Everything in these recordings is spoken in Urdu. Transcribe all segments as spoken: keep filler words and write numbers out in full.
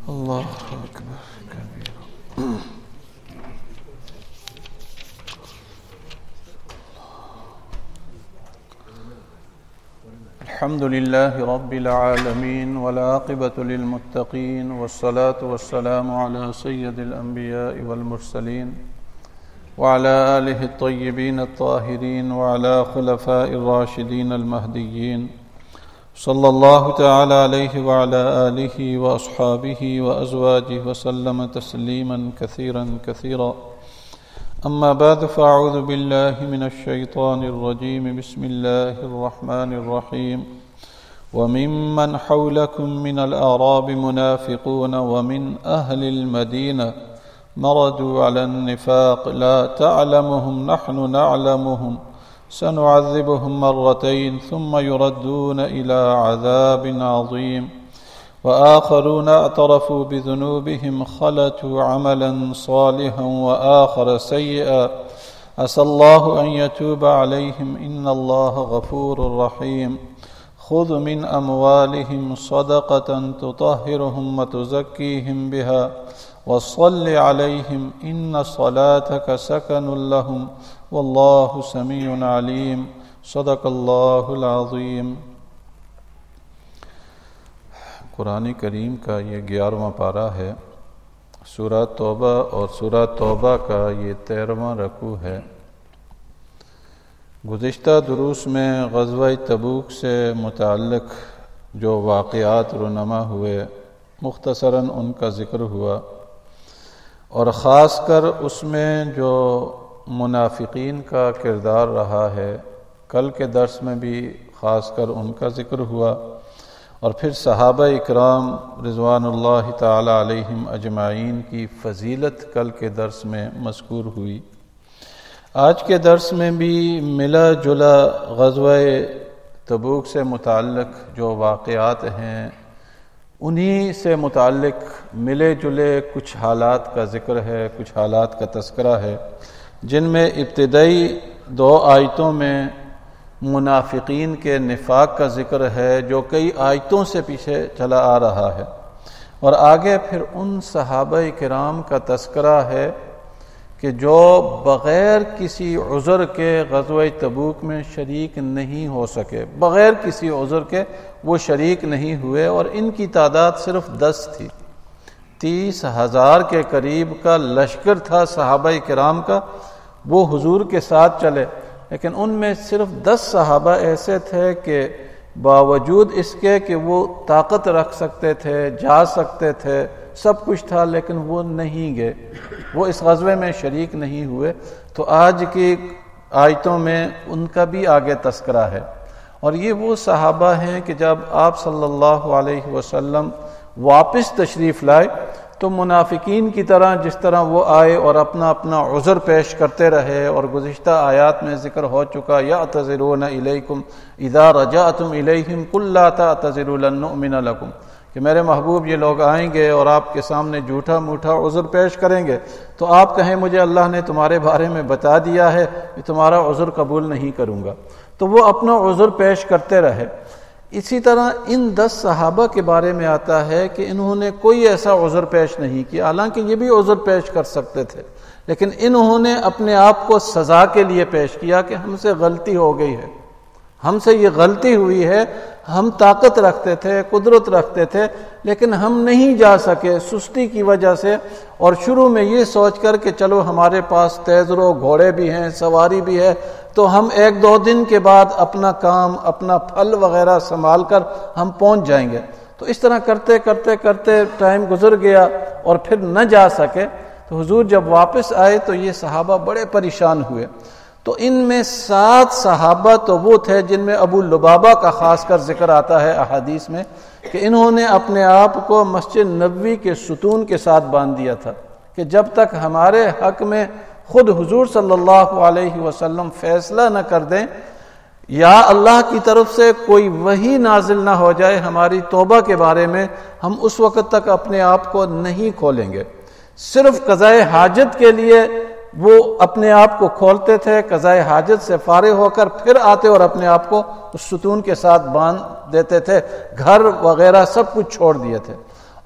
اللہ اکبر کبیرہ. الحمد لله رب العالمين والعاقبة للمتقين والصلاة والسلام على سيد الأنبياء والمرسلين وعلى آله الطيبين الطاهرين وعلى خلفاء الراشدين المهديين صلى الله تعالى عليه وعلى آله وأصحابه وأزواجه وسلم تسليما كثيرا كثيرا. أما بعد فأعوذ بالله من الشيطان الرجيم. بسم الله الرحمن الرحيم. وممن حولكم من الأعراب منافقون ومن أهل المدينة مردوا على النفاق لا تعلمهم نحن نعلمهم سنعذبهم مرتين ثم يردون إلى عذاب عظيم. وآخرون اعترفوا بذنوبهم خلطوا عملا صالحا وآخر سيئا عسى الله أن يتوب عليهم إن الله غفور رحيم. خذ من أموالهم صدقة تطهرهم وتزكيهم بها وصل عليهم إن صلاتك سكن لهم والله سميع عليم. صدق الله العظيم. قرآن کریم کا یہ گیارہواں پارہ ہے. سورہ توبہ اور سورہ توبہ کا یہ تیرہواں رکوع ہے. گزشتہ دروس میں غزوہ تبوک سے متعلق جو واقعات رونما ہوئے مختصراً ان کا ذکر ہوا، اور خاص کر اس میں جو منافقین کا کردار رہا ہے کل کے درس میں بھی خاص کر ان کا ذکر ہوا، اور پھر صحابہ اکرام رضوان اللہ تعالی علیہم اجمعین کی فضیلت کل کے درس میں مذکور ہوئی. آج کے درس میں بھی ملا جلا غزوہ تبوک سے متعلق جو واقعات ہیں انہی سے متعلق ملے جلے کچھ حالات کا ذکر ہے، کچھ حالات کا تذکرہ ہے، جن میں ابتدائی دو آیتوں میں منافقین کے نفاق کا ذکر ہے جو کئی آیتوں سے پیچھے چلا آ رہا ہے، اور آگے پھر ان صحابہ کرام کا تذکرہ ہے کہ جو بغیر کسی عذر کے غزوہ تبوک میں شریک نہیں ہو سکے، بغیر کسی عذر کے وہ شریک نہیں ہوئے، اور ان کی تعداد صرف دس تھی. تیس ہزار کے قریب کا لشکر تھا صحابہ کرام کا، وہ حضور کے ساتھ چلے، لیکن ان میں صرف دس صحابہ ایسے تھے کہ باوجود اس کے کہ وہ طاقت رکھ سکتے تھے، جا سکتے تھے، سب کچھ تھا، لیکن وہ نہیں گئے، وہ اس غزوے میں شریک نہیں ہوئے. تو آج کی آیتوں میں ان کا بھی آگے تذکرہ ہے، اور یہ وہ صحابہ ہیں کہ جب آپ صلی اللہ علیہ وسلم واپس تشریف لائے تو منافقین کی طرح جس طرح وہ آئے اور اپنا اپنا عذر پیش کرتے رہے، اور گزشتہ آیات میں ذکر ہو چکا یعتذرون الیکم اذا رجعتم الیہم قل لا تعتذروا لن نؤمن لکم، کہ میرے محبوب یہ لوگ آئیں گے اور آپ کے سامنے جھوٹا موٹا عذر پیش کریں گے تو آپ کہیں مجھے اللہ نے تمہارے بارے میں بتا دیا ہے کہ تمہارا عذر قبول نہیں کروں گا. تو وہ اپنا عذر پیش کرتے رہے. اسی طرح ان دس صحابہ کے بارے میں آتا ہے کہ انہوں نے کوئی ایسا عذر پیش نہیں کیا، حالانکہ یہ بھی عذر پیش کر سکتے تھے، لیکن انہوں نے اپنے آپ کو سزا کے لیے پیش کیا کہ ہم سے غلطی ہو گئی ہے، ہم سے یہ غلطی ہوئی ہے، ہم طاقت رکھتے تھے، قدرت رکھتے تھے، لیکن ہم نہیں جا سکے سستی کی وجہ سے، اور شروع میں یہ سوچ کر کہ چلو ہمارے پاس تیزرو گھوڑے بھی ہیں، سواری بھی ہے، تو ہم ایک دو دن کے بعد اپنا کام، اپنا پھل وغیرہ سنبھال کر ہم پہنچ جائیں گے. تو اس طرح کرتے کرتے کرتے ٹائم گزر گیا اور پھر نہ جا سکے. تو حضور جب واپس آئے تو یہ صحابہ بڑے پریشان ہوئے. تو ان میں سات صحابہ تو وہ تھے جن میں ابو لبابہ کا خاص کر ذکر آتا ہے احادیث میں کہ انہوں نے اپنے آپ کو مسجد نبوی کے ستون کے ساتھ باندھ دیا تھا کہ جب تک ہمارے حق میں خود حضور صلی اللہ علیہ وسلم فیصلہ نہ کر دیں یا اللہ کی طرف سے کوئی وحی نازل نہ ہو جائے ہماری توبہ کے بارے میں، ہم اس وقت تک اپنے آپ کو نہیں کھولیں گے. صرف قضائے حاجت کے لیے وہ اپنے آپ کو کھولتے تھے، قضائے حاجت سے فارغ ہو کر پھر آتے اور اپنے آپ کو اس ستون کے ساتھ باندھ دیتے تھے، گھر وغیرہ سب کچھ چھوڑ دیے تھے.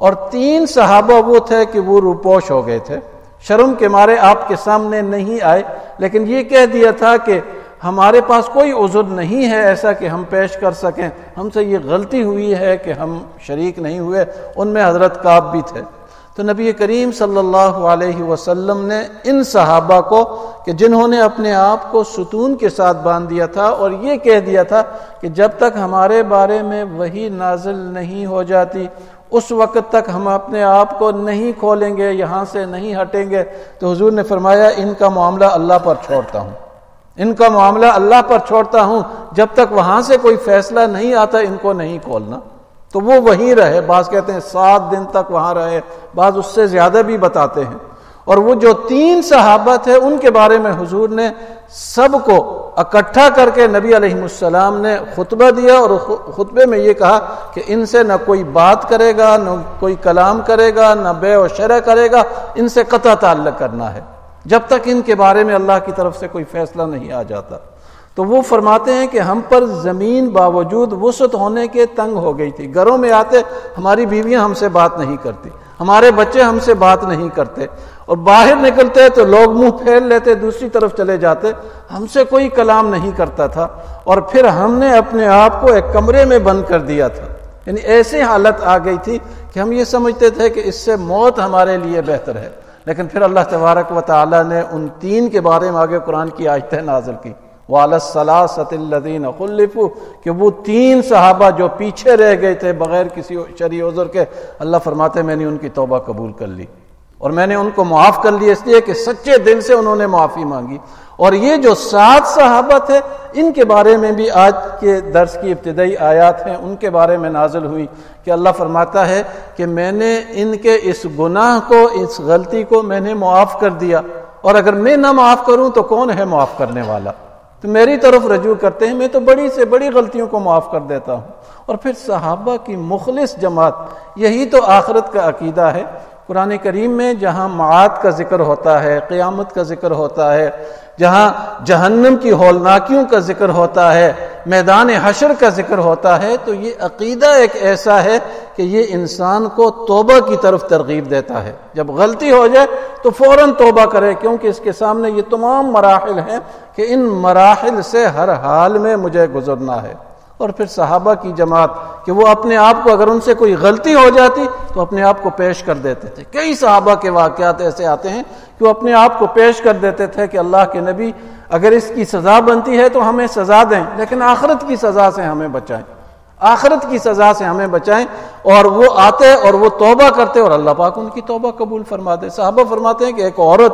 اور تین صحابہ وہ تھے کہ وہ روپوش ہو گئے تھے، شرم کے مارے آپ کے سامنے نہیں آئے، لیکن یہ کہہ دیا تھا کہ ہمارے پاس کوئی عذر نہیں ہے ایسا کہ ہم پیش کر سکیں، ہم سے یہ غلطی ہوئی ہے کہ ہم شریک نہیں ہوئے۔ ان میں حضرت کعب بھی تھے۔ تو نبی کریم صلی اللہ علیہ وسلم نے ان صحابہ کو کہ جنہوں نے اپنے آپ کو ستون کے ساتھ باندھ دیا تھا اور یہ کہہ دیا تھا کہ جب تک ہمارے بارے میں وحی نازل نہیں ہو جاتی اس وقت تک ہم اپنے آپ کو نہیں کھولیں گے، یہاں سے نہیں ہٹیں گے، تو حضور نے فرمایا ان کا معاملہ اللہ پر چھوڑتا ہوں، ان کا معاملہ اللہ پر چھوڑتا ہوں، جب تک وہاں سے کوئی فیصلہ نہیں آتا ان کو نہیں کھولنا۔ تو وہ وہیں رہے، بعض کہتے ہیں سات دن تک وہاں رہے، بعض اس سے زیادہ بھی بتاتے ہیں۔ اور وہ جو تین صحابہ تھے ان کے بارے میں حضور نے سب کو اکٹھا کر کے نبی علیہ السلام نے خطبہ دیا، اور خطبے میں یہ کہا کہ ان سے نہ کوئی بات کرے گا، نہ کوئی کلام کرے گا، نہ بیع و شرع کرے گا، ان سے قطع تعلق کرنا ہے جب تک ان کے بارے میں اللہ کی طرف سے کوئی فیصلہ نہیں آ جاتا۔ تو وہ فرماتے ہیں کہ ہم پر زمین باوجود وسعت ہونے کے تنگ ہو گئی تھی، گھروں میں آتے ہماری بیویاں ہم سے بات نہیں کرتی، ہمارے بچے ہم سے بات نہیں کرتے، اور باہر نکلتے تو لوگ منہ پھیر لیتے، دوسری طرف چلے جاتے، ہم سے کوئی کلام نہیں کرتا تھا، اور پھر ہم نے اپنے آپ کو ایک کمرے میں بند کر دیا تھا۔ یعنی ایسی حالت آ گئی تھی کہ ہم یہ سمجھتے تھے کہ اس سے موت ہمارے لیے بہتر ہے، لیکن پھر اللہ تبارک و تعالی نے ان تین کے بارے میں آگے قرآن کی آیتیں نازل کی، وَعَلَى الثَّلَاثَةِ الَّذِينَ خُلِّفُوا، کہ وہ تین صحابہ جو پیچھے رہ گئے تھے بغیر کسی شرعی عذر کے، اللہ فرماتے ہیں میں نے ان کی توبہ قبول کر لی اور میں نے ان کو معاف کر لیا، اس لیے کہ سچے دل سے انہوں نے معافی مانگی۔ اور یہ جو سات صحابہ تھے ان کے بارے میں بھی آج کے درس کی ابتدائی آیات ہیں، ان کے بارے میں نازل ہوئی کہ اللہ فرماتا ہے کہ میں نے ان کے اس گناہ کو، اس غلطی کو میں نے معاف کر دیا، اور اگر میں نہ معاف کروں تو کون ہے معاف کرنے والا؟ تو میری طرف رجوع کرتے ہیں، میں تو بڑی سے بڑی غلطیوں کو معاف کر دیتا ہوں۔ اور پھر صحابہ کی مخلص جماعت، یہی تو آخرت کا عقیدہ ہے۔ قرآن کریم میں جہاں معاد کا ذکر ہوتا ہے، قیامت کا ذکر ہوتا ہے، جہاں جہنم کی ہولناکیوں کا ذکر ہوتا ہے، میدان حشر کا ذکر ہوتا ہے، تو یہ عقیدہ ایک ایسا ہے کہ یہ انسان کو توبہ کی طرف ترغیب دیتا ہے۔ جب غلطی ہو جائے تو فوراً توبہ کرے، کیونکہ اس کے سامنے یہ تمام مراحل ہیں کہ ان مراحل سے ہر حال میں مجھے گزرنا ہے۔ اور پھر صحابہ کی جماعت کہ وہ اپنے آپ کو، اگر ان سے کوئی غلطی ہو جاتی تو اپنے آپ کو پیش کر دیتے تھے۔ کئی صحابہ کے واقعات ایسے آتے ہیں کہ وہ اپنے آپ کو پیش کر دیتے تھے کہ اللہ کے نبی اگر اس کی سزا بنتی ہے تو ہمیں سزا دیں، لیکن آخرت کی سزا سے ہمیں بچائیں، آخرت کی سزا سے ہمیں بچائیں۔ اور وہ آتے اور وہ توبہ کرتے اور اللہ پاک ان کی توبہ قبول فرما دے۔ صحابہ فرماتے ہیں کہ ایک عورت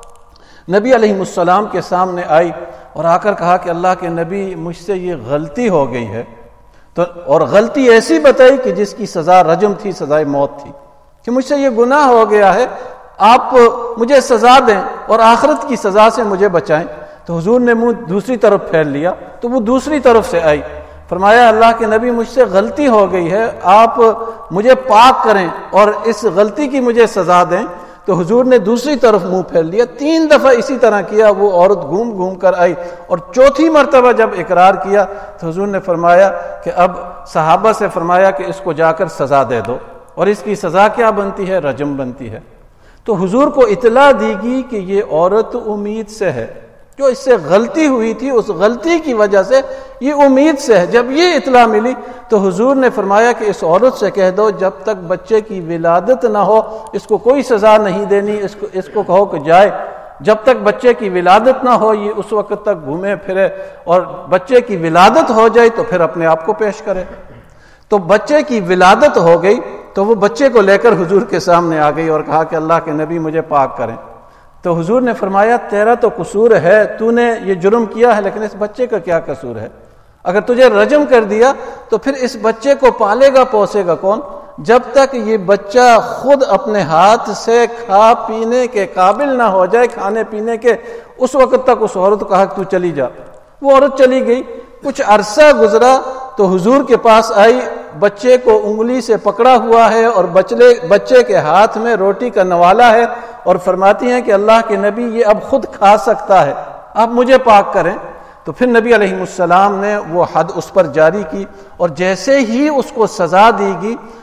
نبی علیہ السلام کے سامنے آئی اور آ کر کہا کہ اللہ کے نبی مجھ سے یہ غلطی ہو گئی ہے، تو اور غلطی ایسی بتائی کہ جس کی سزا رجم تھی، سزائے موت تھی، کہ مجھ سے یہ گناہ ہو گیا ہے، آپ مجھے سزا دیں اور آخرت کی سزا سے مجھے بچائیں۔ تو حضور نے منہ دوسری طرف پھیر لیا، تو وہ دوسری طرف سے آئی، فرمایا اللہ کے نبی مجھ سے غلطی ہو گئی ہے، آپ مجھے پاک کریں اور اس غلطی کی مجھے سزا دیں۔ تو حضور نے دوسری طرف منہ پھیر لیا، تین دفعہ اسی طرح کیا، وہ عورت گھوم گھوم کر آئی، اور چوتھی مرتبہ جب اقرار کیا تو حضور نے فرمایا کہ اب صحابہ سے فرمایا کہ اس کو جا کر سزا دے دو، اور اس کی سزا کیا بنتی ہے؟ رجم بنتی ہے۔ تو حضور کو اطلاع دی گئی کہ یہ عورت امید سے ہے، جو اس سے غلطی ہوئی تھی اس غلطی کی وجہ سے یہ امید سے ہے۔ جب یہ اطلاع ملی تو حضور نے فرمایا کہ اس عورت سے کہہ دو جب تک بچے کی ولادت نہ ہو اس کو کوئی سزا نہیں دینی، اس کو اس کو کہو کہ جائے، جب تک بچے کی ولادت نہ ہو یہ اس وقت تک گھومے پھرے، اور بچے کی ولادت ہو جائے تو پھر اپنے آپ کو پیش کرے۔ تو بچے کی ولادت ہو گئی تو وہ بچے کو لے کر حضور کے سامنے آ گئی اور کہا کہ اللہ کے نبی مجھے پاک کریں۔ تو حضور نے فرمایا تیرا تو قصور ہے، تو نے یہ جرم کیا ہے، لیکن اس بچے کا کیا قصور ہے؟ اگر تجھے رجم کر دیا تو پھر اس بچے کو پالے گا پوسے گا کون؟ جب تک یہ بچہ خود اپنے ہاتھ سے کھا پینے کے قابل نہ ہو جائے، کھانے پینے کے، اس وقت تک اس عورت کو کہا کہ تو چلی جا۔ وہ عورت چلی گئی، کچھ عرصہ گزرا تو حضور کے پاس آئی، بچے کو انگلی سے پکڑا ہوا ہے اور بچے بچے کے ہاتھ میں روٹی کا نوالا ہے، اور فرماتی ہیں کہ اللہ کے نبی یہ اب خود کھا سکتا ہے، آپ مجھے پاک کریں۔ تو پھر نبی علیہ السلام نے وہ حد اس پر جاری کی، اور جیسے ہی اس کو سزا دی گئی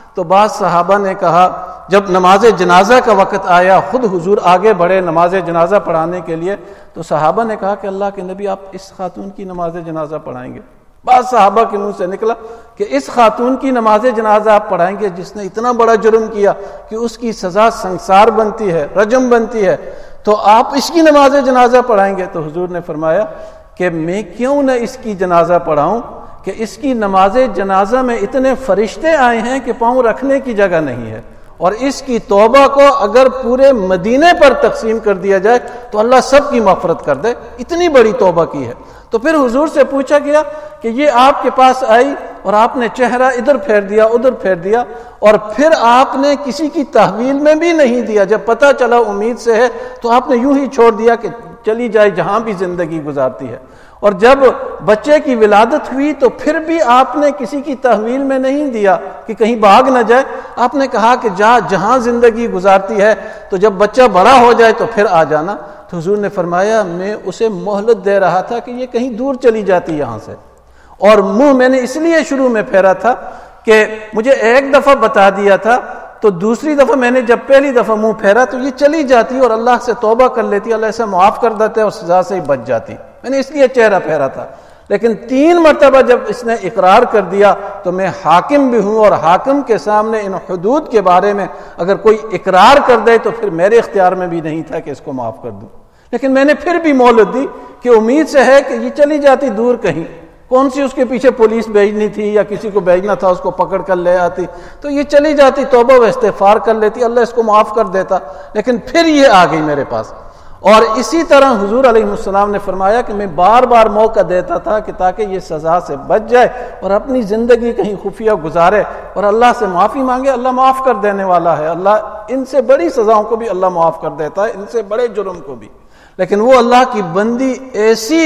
تو بعض صحابہ نے کہا جب نماز جنازہ کا وقت آیا خود حضور آگے بڑھے نماز جنازہ پڑھانے کے لیے، تو صحابہ نے کہا کہ اللہ کے نبی آپ اس خاتون کی نماز جنازہ پڑھائیں گے؟ بعض صحابہ کے منہ سے نکلا کہ اس خاتون کی نماز جنازہ آپ پڑھائیں گے جس نے اتنا بڑا جرم کیا کہ اس کی سزا سنگسار بنتی ہے، رجم بنتی ہے، تو آپ اس کی نماز جنازہ پڑھائیں گے؟ تو حضور نے فرمایا کہ میں کیوں نہ اس کی جنازہ پڑھاؤں کہ اس کی نماز جنازہ میں اتنے فرشتے آئے ہیں کہ پاؤں رکھنے کی جگہ نہیں ہے، اور اس کی توبہ کو اگر پورے مدینے پر تقسیم کر دیا جائے تو اللہ سب کی مغفرت کر دے، اتنی بڑی توبہ کی ہے۔ تو پھر حضور سے پوچھا گیا کہ یہ آپ کے پاس آئی اور آپ نے چہرہ ادھر پھیر دیا ادھر پھیر دیا، اور پھر آپ نے کسی کی تحویل میں بھی نہیں دیا، جب پتہ چلا امید سے ہے تو آپ نے یوں ہی چھوڑ دیا کہ چلی جائے جہاں بھی زندگی گزارتی ہے، اور جب بچے کی ولادت ہوئی تو پھر بھی آپ نے کسی کی تحویل میں نہیں دیا کہ کہیں بھاگ نہ جائے، آپ نے کہا کہ جا جہاں زندگی گزارتی ہے، تو جب بچہ بڑا ہو جائے تو پھر آ جانا۔ تو حضور نے فرمایا میں اسے مہلت دے رہا تھا کہ یہ کہیں دور چلی جاتی یہاں سے، اور منہ میں نے اس لیے شروع میں پھیرا تھا کہ مجھے ایک دفعہ بتا دیا تھا، تو دوسری دفعہ میں نے جب پہلی دفعہ منہ پھیرا تو یہ چلی جاتی اور اللہ سے توبہ کر لیتی، اللہ اسے معاف کر دیتے اور سزا سے ہی بچ جاتی، میں نے اس لیے چہرہ پھیرا تھا۔ لیکن تین مرتبہ جب اس نے اقرار کر دیا تو میں حاکم بھی ہوں، اور حاکم کے سامنے ان حدود کے بارے میں اگر کوئی اقرار کر دے تو پھر میرے اختیار میں بھی نہیں تھا کہ اس کو معاف کر دوں، لیکن میں نے پھر بھی مہلت دی کہ امید سے ہے کہ یہ چلی جاتی دور کہیں، کون سی اس کے پیچھے پولیس بھیجنی تھی یا کسی کو بھیجنا تھا اس کو پکڑ کر لے آتی، تو یہ چلی جاتی توبہ و استغفار کر لیتی، اللہ اس کو معاف کر دیتا، لیکن پھر یہ آ گئی میرے پاس۔ اور اسی طرح حضور علیہ السلام نے فرمایا کہ میں بار بار موقع دیتا تھا کہ تاکہ یہ سزا سے بچ جائے اور اپنی زندگی کہیں خفیہ گزارے اور اللہ سے معافی مانگے، اللہ معاف کر دینے والا ہے، اللہ ان سے بڑی سزاؤں کو بھی اللہ معاف کر دیتا ہے، ان سے بڑے جرم کو بھی۔ لیکن وہ اللہ کی بندی ایسی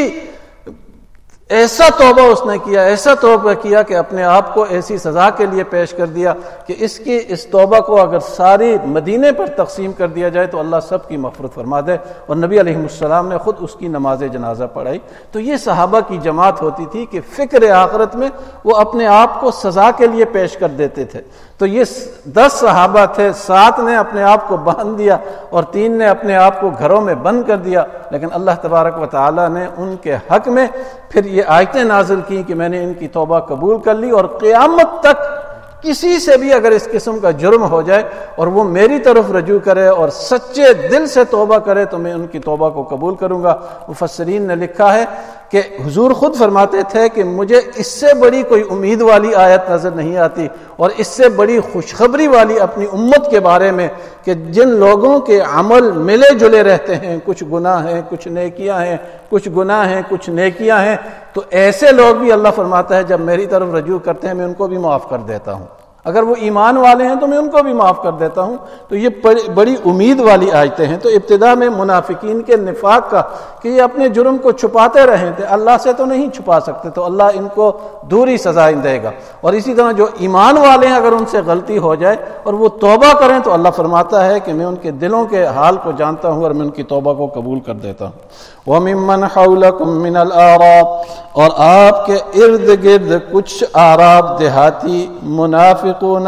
ایسا توبہ اس نے کیا، ایسا توبہ کیا کہ اپنے آپ کو ایسی سزا کے لیے پیش کر دیا کہ اس کی اس توبہ کو اگر ساری مدینے پر تقسیم کر دیا جائے تو اللہ سب کی مغفرت فرما دے، اور نبی علیہ السلام نے خود اس کی نماز جنازہ پڑھائی۔ تو یہ صحابہ کی جماعت ہوتی تھی کہ فکر آخرت میں وہ اپنے آپ کو سزا کے لیے پیش کر دیتے تھے۔ تو یہ دس صحابہ تھے، سات نے اپنے آپ کو باندھ دیا اور تین نے اپنے آپ کو گھروں میں بند کر دیا، لیکن اللہ تبارک و تعالی نے ان کے حق میں پھر یہ آیتیں نازل کی کہ میں نے ان کی توبہ قبول کر لی، اور قیامت تک کسی سے بھی اگر اس قسم کا جرم ہو جائے اور وہ میری طرف رجوع کرے اور سچے دل سے توبہ کرے تو میں ان کی توبہ کو قبول کروں گا۔ مفسرین نے لکھا ہے کہ حضور خود فرماتے تھے کہ مجھے اس سے بڑی کوئی امید والی آیت نظر نہیں آتی اور اس سے بڑی خوشخبری والی اپنی امت کے بارے میں کہ جن لوگوں کے عمل ملے جلے رہتے ہیں، کچھ گناہ ہیں کچھ نیکیاں ہیں، کچھ گناہ ہیں کچھ نیکیاں ہیں، تو ایسے لوگ بھی اللہ فرماتا ہے جب میری طرف رجوع کرتے ہیں میں ان کو بھی معاف کر دیتا ہوں، اگر وہ ایمان والے ہیں تو میں ان کو بھی معاف کر دیتا ہوں۔ تو یہ بڑی امید والی آیتیں ہیں۔ تو ابتدا میں منافقین کے نفاق کا کہ یہ اپنے جرم کو چھپاتے رہے تھے، اللہ سے تو نہیں چھپا سکتے، تو اللہ ان کو دوری سزائیں دے گا، اور اسی طرح جو ایمان والے ہیں اگر ان سے غلطی ہو جائے اور وہ توبہ کریں تو اللہ فرماتا ہے کہ میں ان کے دلوں کے حال کو جانتا ہوں اور میں ان کی توبہ کو قبول کر دیتا ہوں۔ وَمِمَّنْ حَوْلَكُمْ مِنَ الْأَعْرَابِ، اور آپ کے ارد گرد کچھ اعراب دیہاتی منافقون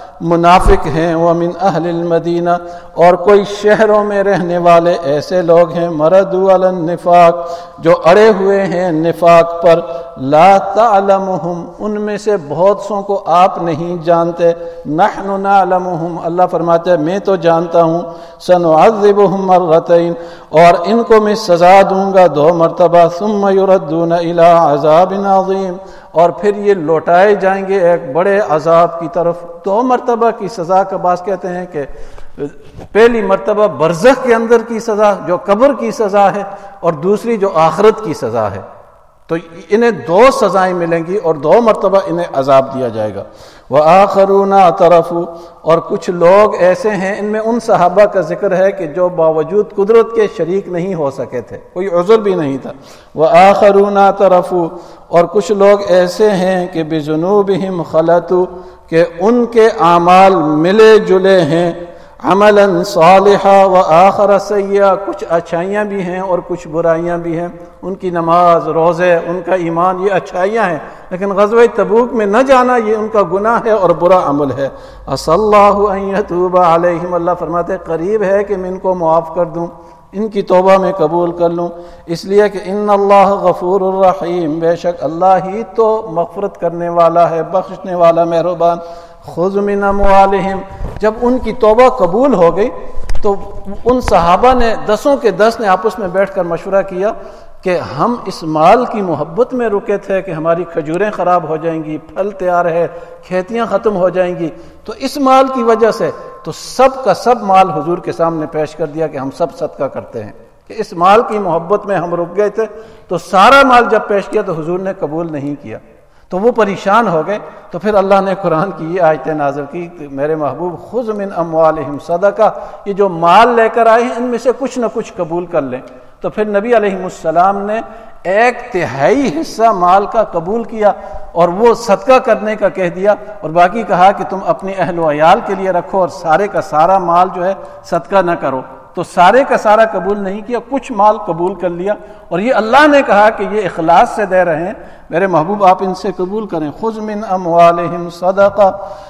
منافق ہیں، وَمِنْ أَهْلِ الْمَدِينَةِ، اور کوئی شہروں میں رہنے والے ایسے لوگ ہیں، مَرَدُوا عَلَى النِّفَاقِ، جو اڑے ہوئے ہیں نفاق پر، لا تعلمهم، ان میں سے بہت سوں کو آپ نہیں جانتے، نحن نعلمهم، اللہ فرماتے ہیں میں تو جانتا ہوں، سنعذبهم مرتين، اور ان کو میں سزا دوں گا دو مرتبہ، ثم يردون الى عذاب عظیم، اور پھر یہ لوٹائے جائیں گے ایک بڑے عذاب کی طرف۔ دو مرتبہ کی سزا کا بعض کہتے ہیں کہ پہلی مرتبہ برزخ کے اندر کی سزا جو قبر کی سزا ہے، اور دوسری جو آخرت کی سزا ہے، تو انہیں دو سزائیں ملیں گی اور دو مرتبہ انہیں عذاب دیا جائے گا۔ وآخرون اعترفوا، اور کچھ لوگ ایسے ہیں، ان میں ان صحابہ کا ذکر ہے کہ جو باوجود قدرت کے شریک نہیں ہو سکے تھے، کوئی عذر بھی نہیں تھا۔ وآخرون اعترفوا، اور کچھ لوگ ایسے ہیں کہ بذنوبہم خلطوا، کہ ان کے اعمال ملے جلے ہیں، عملا صالحا وآخر سیئا، کچھ اچھائیاں بھی ہیں اور کچھ برائیاں بھی ہیں. ان کی نماز، روزے، ان کا ایمان یہ اچھائیاں ہیں، لیکن غزوہ تبوک میں نہ جانا یہ ان کا گناہ ہے اور برا عمل ہے. عسى اللہ ان یتوب علیہم، اللہ فرماتے ہیں قریب ہے کہ میں ان کو معاف کر دوں، ان کی توبہ میں قبول کر لوں، اس لیے کہ ان اللہ غفور الرحیم، بے شک اللہ ہی تو مغفرت کرنے والا ہے، بخشنے والا، مہربان. خذ من اموالہم، جب ان کی توبہ قبول ہو گئی تو ان صحابہ نے دسوں کے دس نے آپس میں بیٹھ کر مشورہ کیا کہ ہم اس مال کی محبت میں رکے تھے کہ ہماری کھجوریں خراب ہو جائیں گی، پھل تیار ہے، کھیتیاں ختم ہو جائیں گی، تو اس مال کی وجہ سے تو سب کا سب مال حضور کے سامنے پیش کر دیا کہ ہم سب صدقہ کرتے ہیں، کہ اس مال کی محبت میں ہم رک گئے تھے. تو سارا مال جب پیش کیا تو حضور نے قبول نہیں کیا، تو وہ پریشان ہو گئے. تو پھر اللہ نے قرآن کی یہ آیتیں نازل کی کہ میرے محبوب خذ من اموالہم صدقہ، یہ جو مال لے کر آئے ہیں ان میں سے کچھ نہ کچھ قبول کر لیں. تو پھر نبی علیہ السلام نے ایک تہائی حصہ مال کا قبول کیا اور وہ صدقہ کرنے کا کہہ دیا، اور باقی کہا کہ تم اپنے اہل و عیال کے لیے رکھو اور سارے کا سارا مال جو ہے صدقہ نہ کرو. تو سارے کا سارا قبول نہیں کیا، کچھ مال قبول کر لیا، اور یہ اللہ نے کہا کہ یہ اخلاص سے دے رہے ہیں، میرے محبوب آپ ان سے قبول کریں. خذ من اموالہم صدقہ،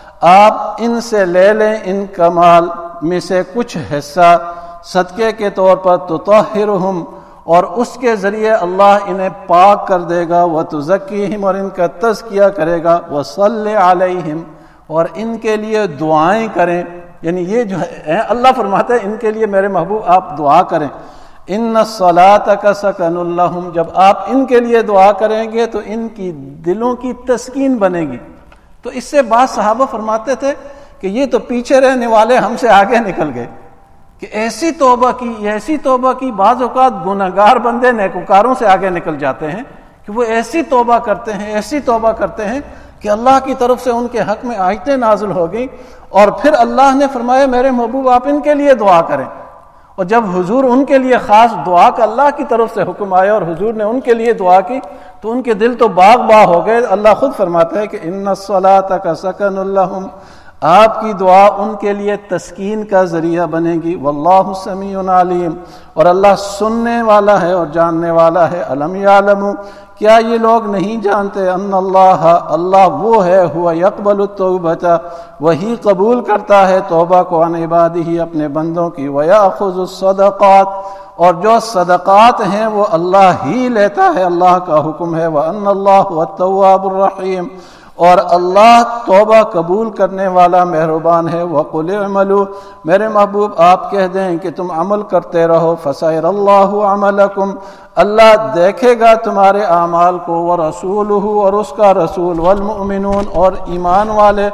آپ ان سے لے لیں ان کا مال میں سے کچھ حصہ صدقے کے طور پر، تطہرہم، اور اس کے ذریعے اللہ انہیں پاک کر دے گا، وتزکیہم، اور ان کا تزکیہ کرے گا، وصلی علیہم، اور ان کے لیے دعائیں کریں. یعنی یہ جو ہے اللہ فرماتا ہے ان کے لیے میرے محبوب آپ دعا کریں. ان الصلاۃ سکن لہم، جب آپ ان کے لیے دعا کریں گے تو ان کی دلوں کی تسکین بنے گی. تو اس سے بعض صحابہ فرماتے تھے کہ یہ تو پیچھے رہنے والے ہم سے آگے نکل گئے، کہ ایسی توبہ کی ایسی توبہ کی بعض اوقات گنہگار بندے نیکوکاروں سے آگے نکل جاتے ہیں کہ وہ ایسی توبہ کرتے ہیں ایسی توبہ کرتے ہیں کہ اللہ کی طرف سے ان کے حق میں آیتیں نازل ہو گئیں، اور پھر اللہ نے فرمایا میرے محبوب آپ ان کے لیے دعا کریں. اور جب حضور ان کے لیے خاص دعا کا اللہ کی طرف سے حکم آیا اور حضور نے ان کے لیے دعا کی تو ان کے دل تو باغ باغ ہو گئے. اللہ خود فرماتا ہے کہ ان الصلاۃ سکن لہم، آپ کی دعا ان کے لیے تسکین کا ذریعہ بنے گی. واللہ سمیع علیم، اور اللہ سننے والا ہے اور جاننے والا ہے. الم یعلموا، کیا یہ لوگ نہیں جانتے، ان اللہ، اللہ وہ ہے، ہوا یقبل التوبۃ، وہی قبول کرتا ہے توبہ کو، عن عبادہ، اپنے بندوں کی، ویأخذ الصدقات، اور جو صدقات ہیں وہ اللہ ہی لیتا ہے، اللہ کا حکم ہے. وان اللہ هو التواب الرحیم، اور اللہ توبہ قبول کرنے والا مہربان ہے. وقل اعملوا، میرے محبوب آپ کہہ دیں کہ تم عمل کرتے رہو. فسیر اللہ عملکم، اللہ دیکھے گا تمہارے اعمال کو. ورسولہ، اور اس کا رسول. والمؤمنون، اور ایمان والے.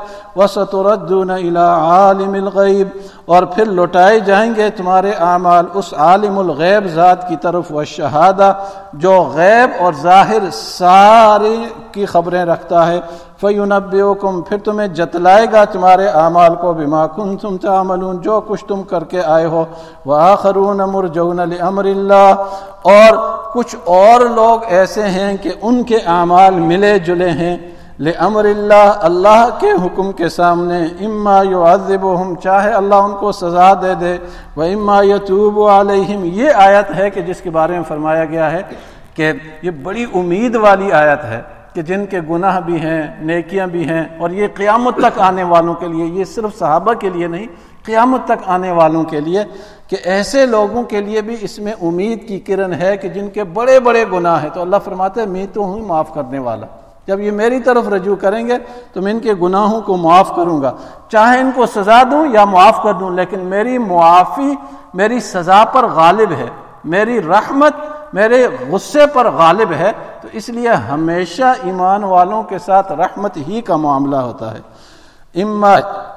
وستردون الی عالم الغیب، اور پھر لوٹائے جائیں گے تمہارے اعمال اس عالم الغیب ذات کی طرف. والشہادہ، جو غیب اور ظاہر سارے کی خبریں رکھتا ہے. فَيُنَبِّئُكُمْ، پھر تمہیں جتلائے گا تمہارے اعمال کو. بِمَا كُنتُمْ تَعْمَلُونَ، جو کچھ تم کر کے آئے ہو. وَآخَرُونَ مُرْجَوْنَ لِأَمْرِ اللَّهِ، اور کچھ اور لوگ ایسے ہیں کہ ان کے اعمال ملے جلے ہیں. لِأَمْرِ اللَّهِ، اللہ کے حکم کے سامنے. اِمَّا يُعَذِّبُهُمْ، چاہے اللہ ان کو سزا دے دے. وَإِمَّا يَتُوبُ عَلَيْهِمْ، یہ آیت ہے کہ جس کے بارے میں فرمایا گیا ہے کہ یہ بڑی امید والی آیت ہے کہ جن کے گناہ بھی ہیں، نیکیاں بھی ہیں، اور یہ قیامت تک آنے والوں کے لیے، یہ صرف صحابہ کے لیے نہیں، قیامت تک آنے والوں کے لیے، کہ ایسے لوگوں کے لیے بھی اس میں امید کی کرن ہے کہ جن کے بڑے بڑے گناہ ہیں. تو اللہ فرماتا ہے میں تو ہوں معاف کرنے والا. جب یہ میری طرف رجوع کریں گے تو میں ان کے گناہوں کو معاف کروں گا، چاہے ان کو سزا دوں یا معاف کر دوں، لیکن میری معافی میری سزا پر غالب ہے، میری رحمت میرے غصے پر غالب ہے. تو اس لیے ہمیشہ ایمان والوں کے ساتھ رحمت ہی کا معاملہ ہوتا ہے. اما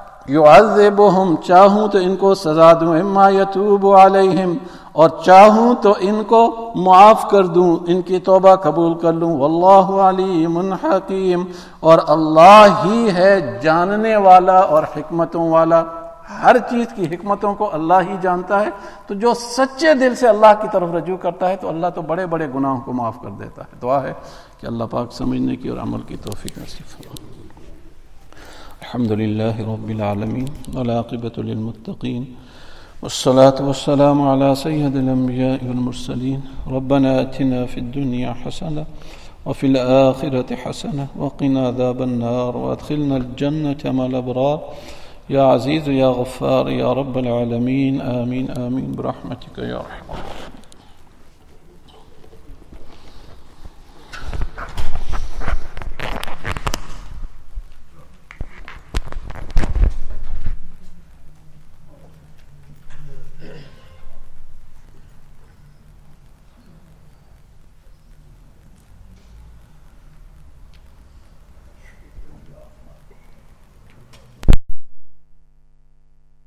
یعذبہم، چاہوں تو ان کو سزا دوں. اما یتوب علیہم، اور چاہوں تو ان کو معاف کر دوں، ان کی توبہ قبول کر لوں. واللہ علیم حکیم، اور اللہ ہی ہے جاننے والا اور حکمتوں والا. ہر چیز کی حکمتوں کو اللہ ہی جانتا ہے. تو جو سچے دل سے اللہ کی طرف رجوع کرتا ہے تو اللہ تو بڑے بڑے گناہوں کو معاف کر دیتا ہے. دعا ہے کہ اللہ پاک سمجھنے کی اور عمل کی توفیق نصیب فرمائے. الحمد لله رب العالمين والعاقبة للمتقين والصلاة والسلام على سيد الأنبياء والمرسلين ربنا آتنا في الدنيا حسنة وفي الآخرة حسنة وقنا عذاب النار وادخلنا الجنة مع الأبرار يا عزيز يا غفار يا رب العالمين آمين آمين برحمتك يا رحمن.